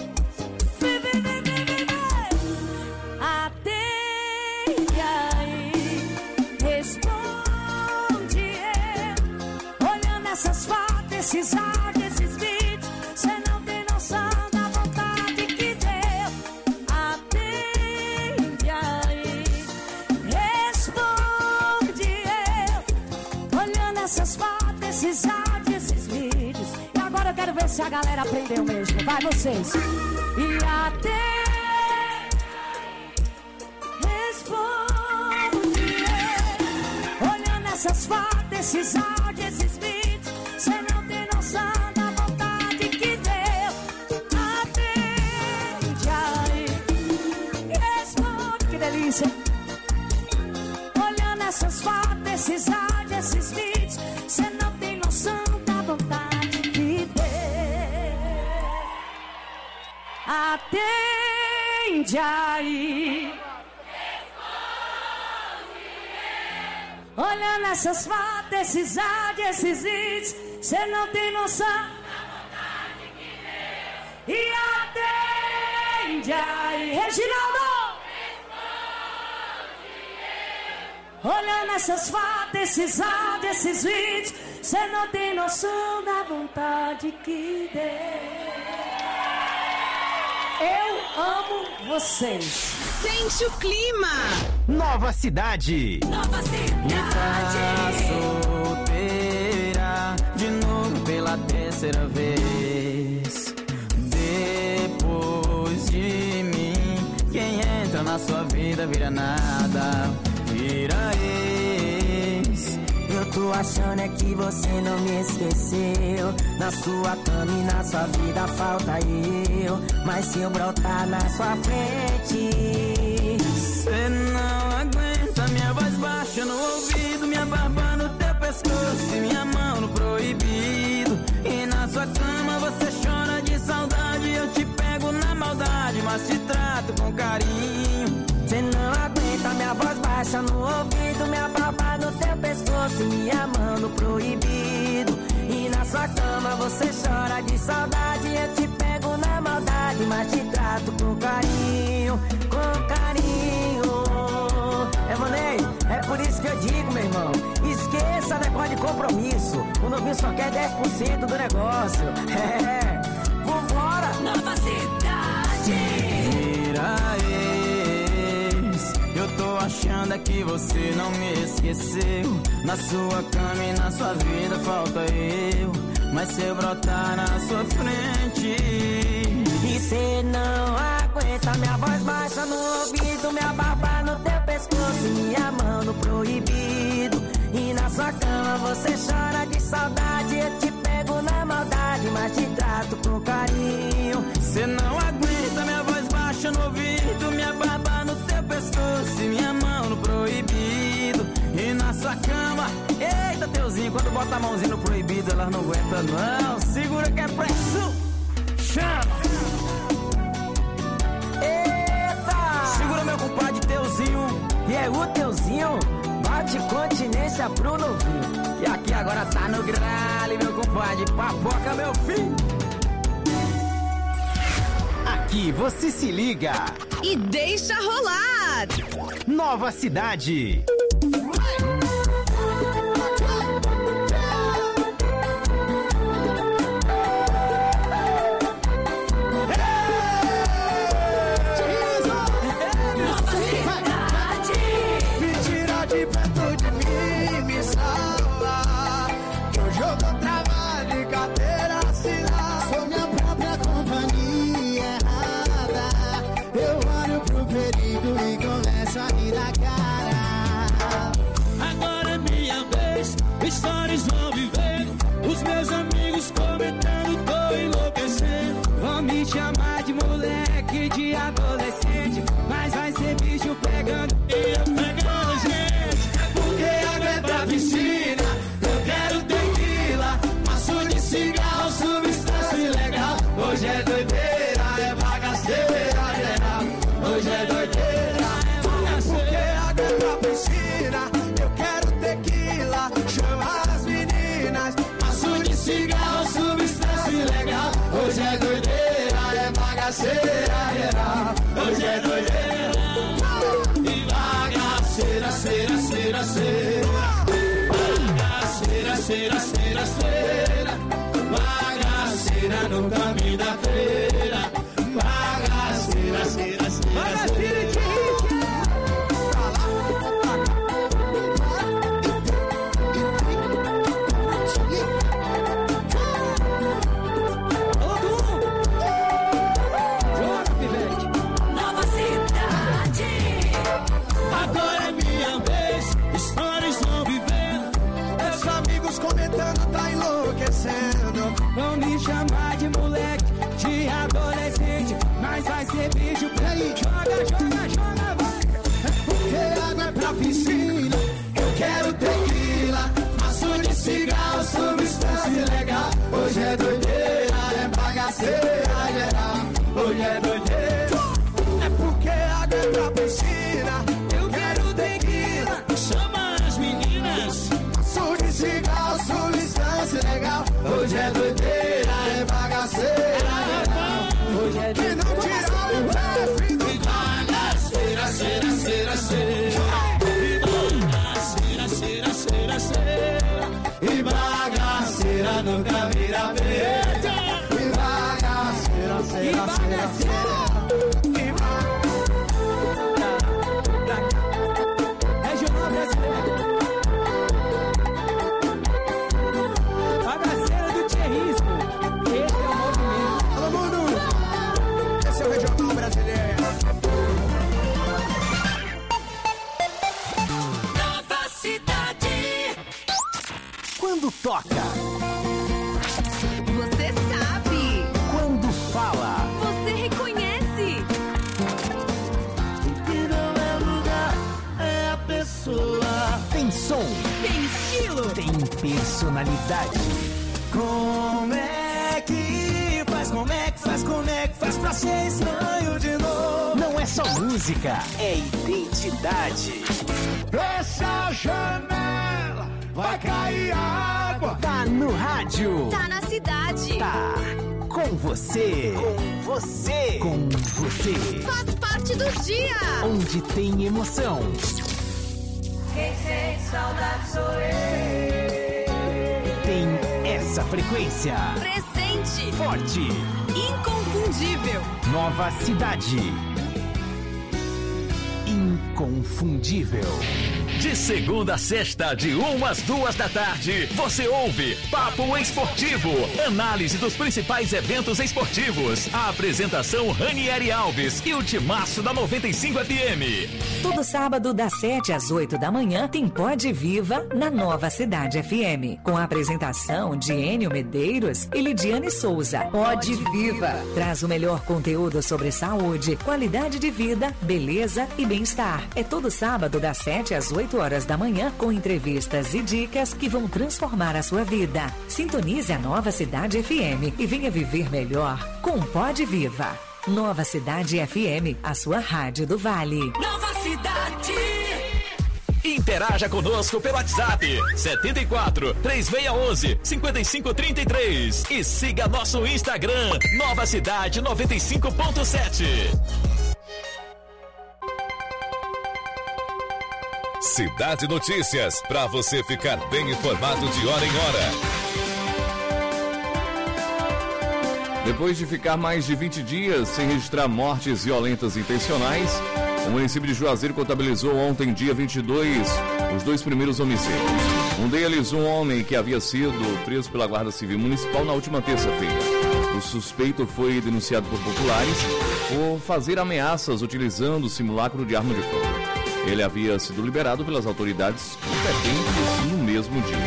Atende aí, responde eu. Olhando essas fotos, esses áudios, esses vídeos, cê não tem noção da vontade que deu. Atende aí, responde eu. Olhando essas fotos, esses áudios, esses vídeos. E agora eu quero ver se a galera aprendeu mesmo. Vai vocês. E até responde eu. Olhando essas fotos, esses áudios, esses vídeos, cê não tem noção da vontade que deu. Atende aí, responde. Que delícia. Olhando essas fotos, esses áudios, esses vídeos, cê não tem noção da vontade que deu. Atende aí. Olhando essas fotos, esses áudios, esses vídeos, cê não tem noção da vontade que deu. E atende aí, Reginaldo. Olhando essas fotos, esses áudios, esses vídeos, cê não tem noção da vontade que deu. Eu amo vocês. Sente o clima. Nova Cidade. Nova Cidade. Solteira de novo pela terceira vez. Depois de mim, quem entra na sua vida vira nada, vira ex. Eu tô achando é que você não me esqueceu. Na sua cama e na sua vida falta eu. Mas se eu brotar na sua frente, cê não aguenta minha voz baixa no ouvido, minha barba no teu pescoço e minha mão no proibido. E na sua cama você chora de saudade. Eu te pego na maldade, mas te trato com carinho. cê não aguenta minha voz baixa no ouvido, minha barba no teu pescoço e minha mão no proibido. E na sua cama você chora de saudade. Eu te pego na maldade, mas te trato com carinho, com carinho. Manei, é por isso que eu digo, meu irmão, esqueça negócio de compromisso. O novinho só quer 10% do negócio. Vambora! Nova Cidade. Vira ex. Eu tô achando é que você não me esqueceu. Na sua cama e na sua vida falta eu. Mas se eu brotar na sua frente, e cê não aguenta minha voz baixa no ouvido, minha barba no teu pescoço e minha mão no proibido. E na sua cama você chora de saudade. Eu te pego na maldade, mas te trato com carinho. cê não aguenta minha voz baixa no ouvido, minha barba no teu pescoço e minha mão no proibido. E na sua cama, eita teuzinho, quando bota a mãozinha no proibido elas não aguentam não. Segura que é preço, chama. é o teuzinho, bate continência pro novinho. E aqui agora tá no grale, meu compadre, papoca, meu filho. Aqui você se liga e deixa rolar. Nova Cidade. Histórias vão vivendo, os meus amigos comentando, tô enlouquecendo. Vão me chamar de moleque, de adolescente, mas vai ser bicho pegando e eu pegando gente. Porque água é pra piscina, eu quero tequila, maço de cigarro, substância ilegal. Hoje é doideira, é bagaceira geral. Hoje é doideira, é bagaceira. Porque água é pra piscina, eu quero tequila, chama as meninas, maço de cigarro, substância ilegal. Hoje é doideira, é bagaceira geral. Hoje é doideira e bagaceira, cera, cera, cera. Bagaceira, cera, cera, cera. Bagaceira no caminho da feira. Bagaceira, cera, cera, cera. Tá enlouquecendo. Vão me chamar de moleque, de adolescente, mas vai ser bicho pra ir. Joga, joga, joga, vai. Porque água é pra piscina, eu quero tequila, maço de cigarro, substância ilegal. Hoje é doideira, é bagaceira geral. Hoje é doideira, é porque água é pra piscina, eu quero tequila, chama as meninas, maço de cigarro, substância legal. Hoje é doideira, é bagaceira geral. Hoje é doideira, que não tira o pé, filho. E bagaceira, cera, cera, cera. E bagaceira, cera, cera, cera. E bagaceira nunca vira verde. E bagaceira, cera, cera, cera. Regional brasileiro. Bagaceira do tierrismo. Esse é o movimento. Alô, mundo! Esse é o Regional Brasileiro. Nova Cidade. Quando toca, Você sabe. quando fala, Você reconhece. Que não é lugar, é a pessoa. tem som, Tem estilo. tem personalidade. Como é que faz, como é que faz, como é que faz pra ser estranho de novo? Não é só música, é identidade. Fecha a janela, vai cair água. Tá no rádio, Tá na cidade. tá com você, com você, com você. Faz parte do dia. Onde tem emoção, Quem sente saudade sou eu. tem essa frequência. Presente. Forte, Inconfundível. Nova Cidade. Inconfundível. De segunda a sexta, de 1 às 2 da tarde, você ouve Papo Esportivo. Análise dos principais eventos esportivos. A apresentação Ranieri Alves e o timaço da 95 FM. Todo sábado, das 7 às 8 da manhã, tem Pode Viva na Nova Cidade FM. Com a apresentação de Enio Medeiros e Lidiane Souza. Pode Viva traz o melhor conteúdo sobre saúde, qualidade de vida, beleza e bem-estar. É todo sábado, das 7 às 8 horas da manhã, com entrevistas e dicas que vão transformar a sua vida. Sintonize a Nova Cidade FM e venha viver melhor com Pode Viva. Nova Cidade FM, a sua rádio do Vale. Nova Cidade. Interaja conosco pelo WhatsApp 74 3611 5533 e siga nosso Instagram Nova Cidade 95.7. Cidade Notícias, para você ficar bem informado de hora em hora. Depois de ficar mais de 20 dias sem registrar mortes violentas intencionais, o município de Juazeiro contabilizou ontem, dia 22, os 2 primeiros homicídios. Um deles, um homem que havia sido preso pela Guarda Civil Municipal na última terça-feira. O suspeito foi denunciado por populares por fazer ameaças utilizando o simulacro de arma de fogo. Ele havia sido liberado pelas autoridades competentes no mesmo dia.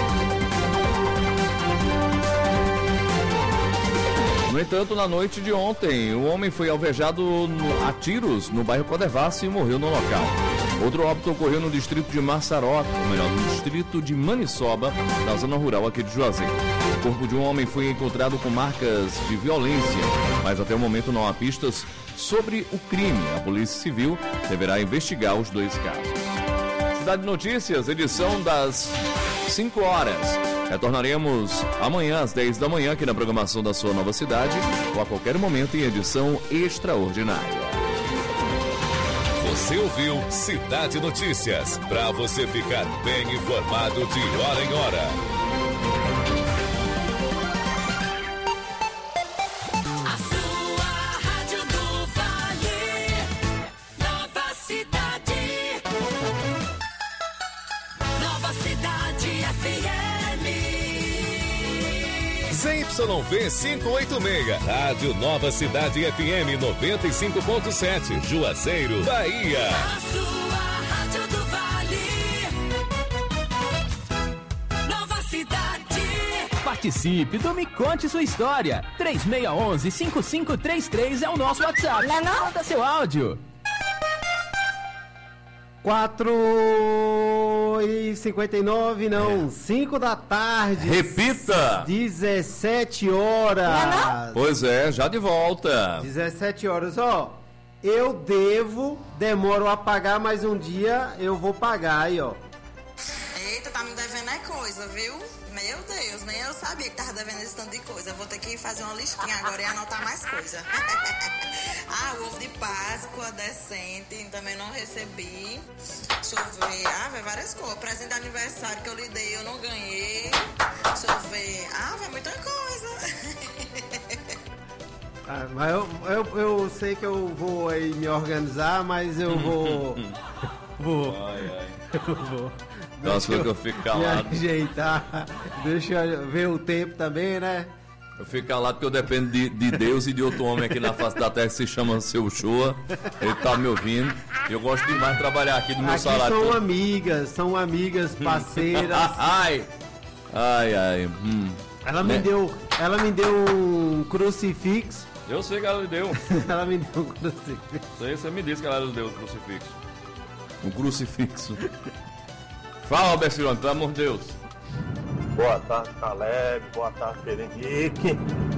No entanto, na noite de ontem, o homem foi alvejado a tiros no bairro Codevassi e morreu no local. Outro óbito ocorreu no distrito de Massarota, ou melhor, no distrito de Maniçoba, na zona rural aqui de Juazeiro. O corpo de um homem foi encontrado com marcas de violência, mas até o momento não há pistas sobre o crime. A Polícia Civil deverá investigar os 2 casos. Cidade Notícias, edição das 5 horas. Retornaremos amanhã às 10 da manhã aqui na programação da sua Nova Cidade ou a qualquer momento em edição extraordinária. Você ouviu Cidade Notícias, para você ficar bem informado de hora em hora. ZYV 586, Rádio Nova Cidade FM 95.7, Juazeiro, Bahia. A sua Rádio do Vale. Nova Cidade. Participe do Me Conte Sua História. 3611-5533 é o nosso WhatsApp. Manda seu áudio. 4h59, não, 5 da tarde. Repita! 17 horas. Pois é, já de volta. 17 horas, ó. Eu demoro a pagar, mas um dia eu vou pagar aí, ó. Eita, tá me devendo é coisa, viu? Meu Deus, nem eu sabia que tava devendo esse tanto de coisa. Eu vou ter que fazer uma listinha agora e anotar mais coisa. O ovo de Páscoa decente, também não recebi. Deixa eu ver. Vai várias coisas. Presente de aniversário que eu lhe dei, eu não ganhei. Deixa eu ver. Vai muita coisa. Mas eu sei que eu vou aí me organizar, mas eu vou. Eu vou. Nossa, que eu fico calado. Me ajeitar. Deixa eu ver o tempo também, né? Eu fico calado porque eu dependo de Deus e de outro homem aqui na face da terra que se chama Seu Shoa. Ele tá me ouvindo. Eu gosto demais de trabalhar aqui no meu aqui salário. São amigas, parceiras. Ai. Ela me deu um crucifixo. Eu sei que ela lhe deu. Ela me deu um crucifixo. Você me disse que ela lhe deu um crucifixo. Um crucifixo. Fala, Albercirone, pelo amor de Deus. Boa tarde, Caleb. Boa tarde, Pedro Henrique.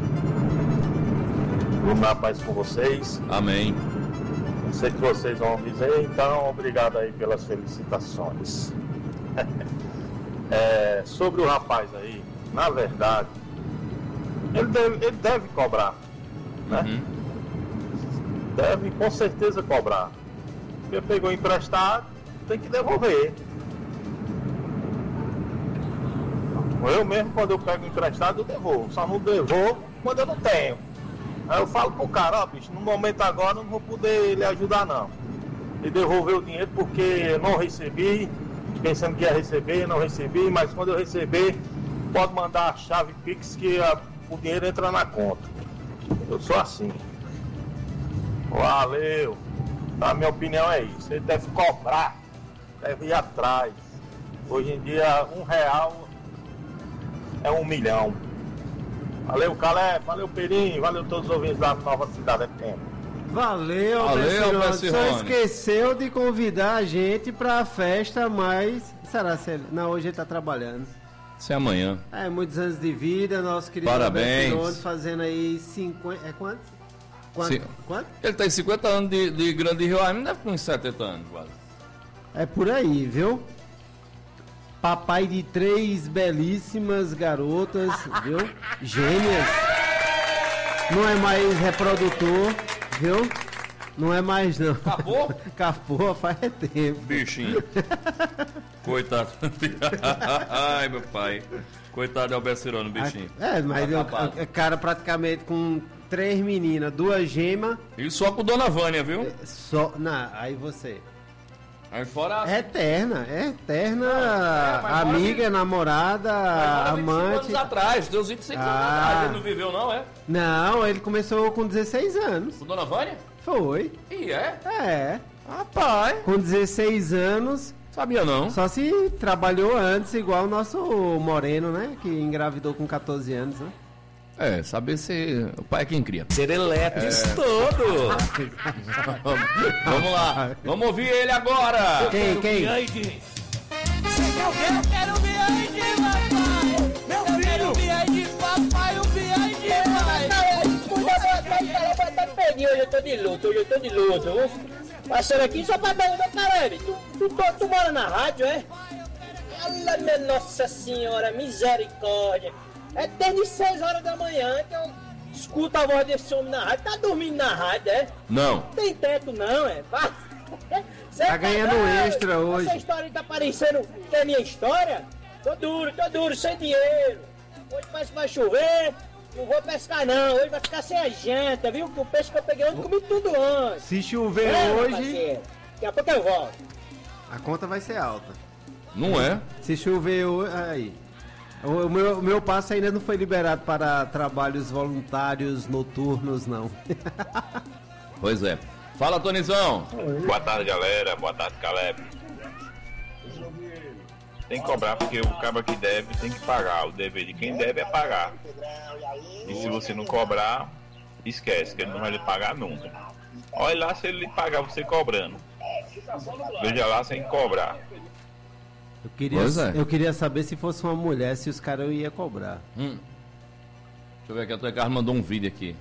Vamos paz com vocês. Amém. Sei que vocês vão dizer, então obrigado aí pelas felicitações. Sobre o rapaz aí, na verdade, ele deve cobrar, né? Deve com certeza cobrar. Porque pegou emprestado, tem que devolver. Eu mesmo, quando eu pego emprestado, eu devolvo. Só não devolvo quando eu não tenho. Aí eu falo pro cara, bicho, no momento agora eu não vou poder lhe ajudar não. E devolver o dinheiro porque eu não recebi, pensando que ia receber, não recebi, mas quando eu receber, pode mandar a chave Pix que o dinheiro entra na conta. Eu sou assim. Valeu. A minha opinião é isso. Ele deve cobrar, deve ir atrás. Hoje em dia, R$1 é 1 milhão. Valeu, Caleb, valeu, Perinho, valeu todos os ouvintes da Nova Cidade FM. Valeu, Albercirone. Só esqueceu de convidar a gente pra festa, mas... Será que ele... Não, hoje ele tá trabalhando. Isso é amanhã. Muitos anos de vida, nosso querido Albercirone fazendo aí 50... quanto? Quanto? Ele tem 50 anos de Grande Rio, mas deve ter uns 70 anos quase. É por aí, viu? Papai de 3 belíssimas garotas, viu? Gêmeas. Não é mais reprodutor, viu? Não é mais, não. Acabou? Acabou, faz tempo. Bichinho. Coitado. Ai, meu pai. Coitado de Alberto Cirano, bichinho. Mas o cara praticamente com 3 meninas, 2 gemas. E só com Dona Vânia, viu? Só. Não, aí você. Aí fora. Eterna, amiga, namorada, amante. 25 anos atrás, Deus 25 anos atrás. Ele não viveu, não, é? Não, ele começou com 16 anos. Com Dona Vânia? Foi. E é? É. Rapaz. Com 16 anos. Sabia não. Só se trabalhou antes, igual o nosso Moreno, né? Que engravidou com 14 anos, né? Saber se o pai é quem cria. Serelepes todo. Vamos lá. Vamos ouvir ele agora. Quem? Você quer o quê? Eu quero o behind, papai. Meu filho. Eu quero o behind, papai. O behind, pai. Tá perdido, hoje eu tô de luto. Passando aqui só pra dar uma caralho. Tu mora na rádio, é? Minha Nossa Senhora, misericórdia. É desde 6 horas da manhã que eu escuto a voz desse homem na rádio. Tá dormindo na rádio, é? Não. Tem teto não, é? Tá ganhando extra hoje. Essa história tá parecendo que é minha história? Tô duro, sem dinheiro. Hoje parece que vai chover. Não vou pescar não, hoje vai ficar sem a janta, viu? Que o peixe que eu peguei ontem comi tudo antes. Se chover hoje... Daqui a pouco eu volto. A conta vai ser alta. Não é? Se chover hoje... Aí. O meu passe ainda não foi liberado para trabalhos voluntários noturnos, não. Pois é. Fala, Tonizão. Boa tarde, galera. Boa tarde, Caleb. Tem que cobrar porque o cara que deve tem que pagar. O dever de quem deve é pagar. E se você não cobrar, esquece, que ele não vai lhe pagar nunca. Olha lá se ele lhe pagar você cobrando. Veja lá sem cobrar. Eu queria saber se fosse uma mulher, se os caras iam cobrar. Deixa eu ver aqui, a tua Carlos mandou um vídeo aqui.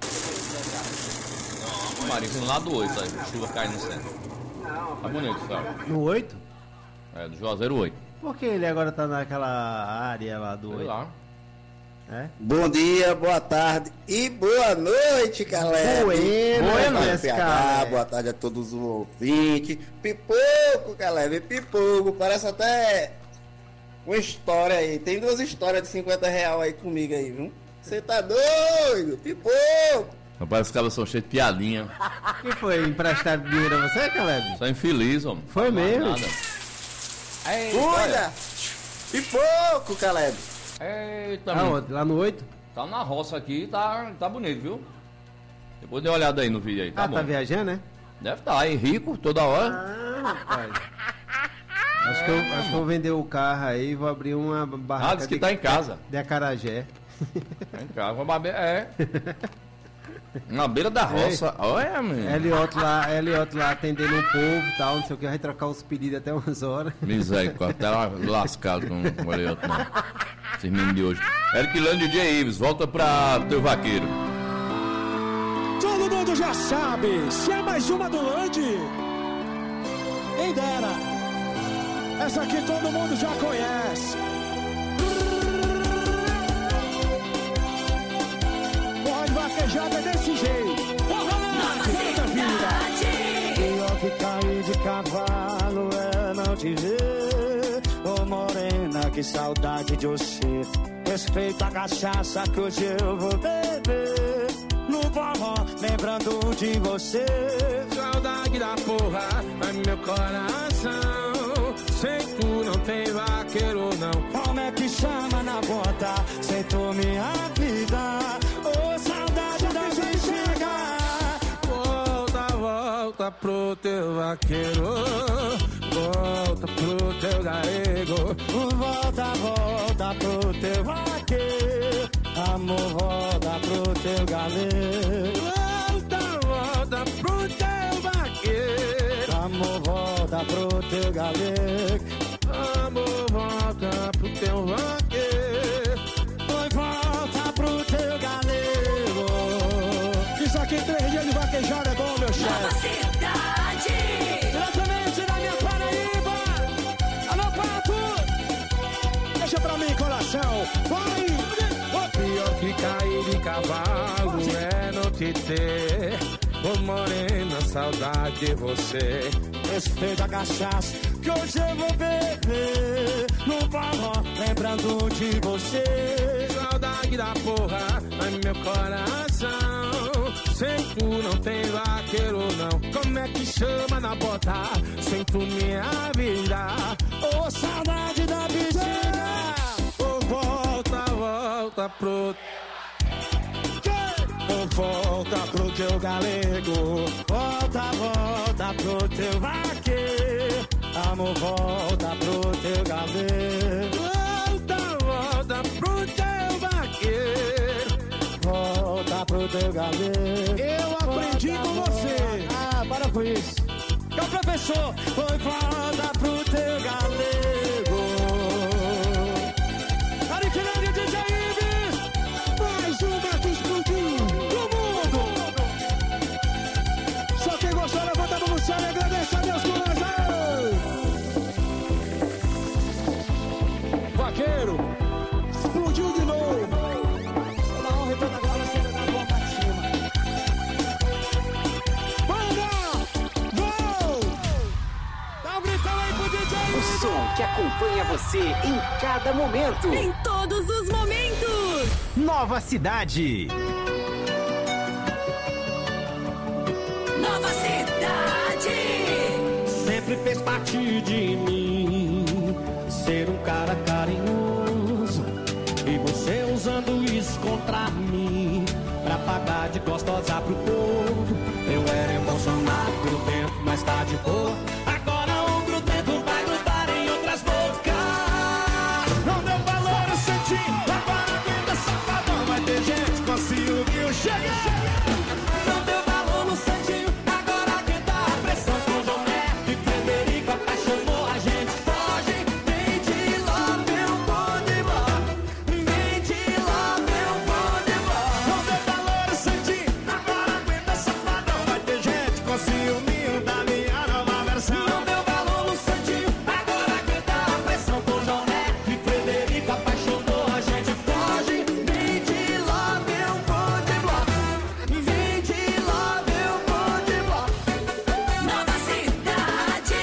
Marinho, lá do 8, aí, chuva cai no centro. Tá bonito, sabe? No 8? É, do Juazeiro 8. Por que ele agora tá naquela área lá do 8? Sei lá. É? Bom dia, boa tarde e boa noite, galera. Boa tarde a todos os ouvintes. Pipoco, galera, pipoco. Parece até uma história aí. Tem 2 histórias de 50 reais aí comigo aí, viu? Você tá doido? Pipoco. Rapaz, os caras são cheios de piadinha. Que foi? Emprestar dinheiro a você, Caleb? Só infeliz, homem. Foi mesmo? Cuida! Pipoco, Caleb. Eita, lá no 8? Tá na roça aqui, tá bonito, viu? Depois dê uma olhada aí no vídeo aí, tá bom. Tá viajando, né? Deve estar aí, rico, toda hora. Rapaz. Acho que eu vou vender o carro aí e vou abrir uma barraca. Diz que tá em casa. De acarajé. Tá em casa, na beira da roça. Olha, menino. Eliot lá atendendo o povo e tal, não sei o que, vai trocar os pedidos até umas horas. Misericórdia, até lascado com o Eliot, não. Esses meninos de hoje. Eric Lando e DJ Ives, volta pra Teu Vaqueiro. Todo mundo já sabe, se é mais uma do Lande, quem dera. Essa aqui todo mundo já conhece. Pode vaquejada é desse jeito. Nova cidade. Pior que cair de cavalo é não te ver. Ô morena, que saudade de você. Respeita a cachaça que hoje eu vou beber. No forró, lembrando de você. Saudade da porra, vai meu coração. Sei tu não tem vaqueiro não. Como é que chama na bota? Sei tu minha vida. Ô saudade da gente chegar. Volta pro teu vaqueiro. Volta pro teu galego. Volta pro teu vaqueiro. Amor, volta pro teu galego. Volta pro teu vaqueiro. Amor, volta pro teu galego. Amor, volta pro teu vaqueiro. Oi, volta pro teu galego. Isso aqui 3 dias de vaquejada é bom, meu chefe. Nova cidade. Diretamente da minha Paraíba. coração. Vai! Pior que cair de cavalo é não te ter. Ô morena, saudade de você. Respeita a cachaça que hoje eu vou beber no forró, lembrando de você. Saudade da porra, ai meu coração. Sem tu não tem vaqueiro não. Como é que chama na bota? Sem tu minha vida. Ô saudade da piscina. Ô volta pro... Volta pro teu galego, volta pro teu vaqueiro. Amor, volta pro teu galego. Volta pro teu vaqueiro. Volta pro teu galego. Eu aprendi com você. Ah, para com isso. Que é o professor. Foi volta pro teu galego. Ariqueirão DJ Ives. Mais uma que explodiu. Levanta a mão no céu e agradece a Deus por nós. Vaqueiro, explodiu de novo. Na honra e toda glória sempre na boca de cima. Vamos! Dá um gritão aí pro DJ. O som que acompanha você em cada momento. Em todos os momentos. Nova Cidade. Nova Cidade. Sempre fez parte de mim ser um cara carinhoso. E você usando isso contra mim pra pagar de gostosa pro povo. Eu era emocionado pelo tempo, mas tá de boa. Agora o grudento vai grudar em outras bocas. Não deu valor, eu senti. Agora aguenta safadão. Vai ter gente com ciúme, chega. Não deu valor no santinho. Agora aguenta a pressão com João Neto e Frederico apaixonou. A gente foge. Vem de lá, meu bom de bola. Vem de lá, meu bom de bola. Não deu valor no santinho. Agora aguenta safadão. Vai ter gente com ciúme da minha nova versão. Não deu valor no santinho. Agora aguenta a pressão com João Neto e Frederico apaixonou. A gente foge. Vem de lá, meu bom de bola. Vem de lá, meu bom de bola. Nova Cidade.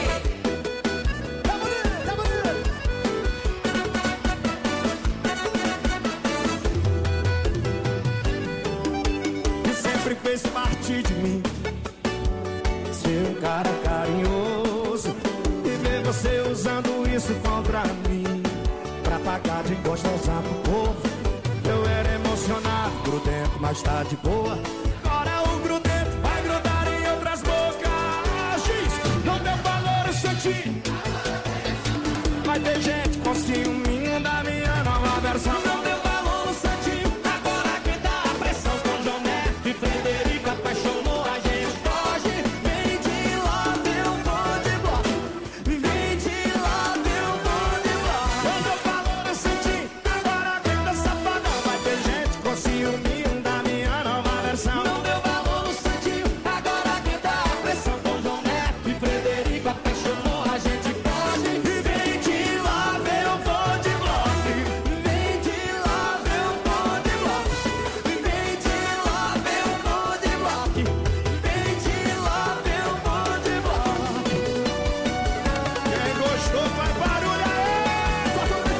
Que sempre fez parte de mim ser um cara carinhoso. E ver você usando isso contra mim pra pagar de gostosa pro povo. Eu era emocionado, grudento, mas tá de boa. Agora o grudento vai grudar em outras bocas. Não deu valor, eu senti. Vai ter gente com ciúminho da minha nova versão. Não deu valor no santinho. Agora aguenta a pressão com João Neto e Frederico apaixonou. A gente foge. Vem de lá, meu bom de bloco. Vem de lá, meu bom de bloco. Não deu valor no santinho. Agora aguenta safadão. Vai ter gente com ciúminho da minha nova versão. Não deu valor no santinho. Agora aguenta a pressão com João Neto e Frederico apaixonou. A gente foge. Vem de lá, meu bom de bloco. Vem de lá, meu bom de bloco. Vem de lá, meu bom de bloco. Vem de lá, meu bom de bloco. Quem gostou faz barulho aí!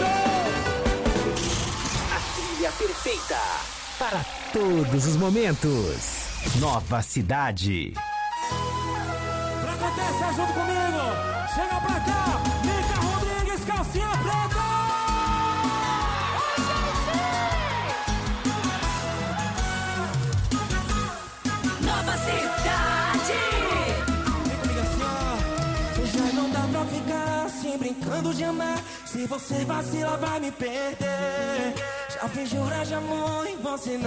A trilha perfeita para todos os momentos. Nova Cidade. Pra acontecer junto comigo, chega pra cá, Mica Rodrigues, calcinha preta! Nova Cidade. Vem comigo assim, ó. Já não dá pra ficar assim brincando de amar. Se você vacilar vai me perder. Já fiz jurar de amor em você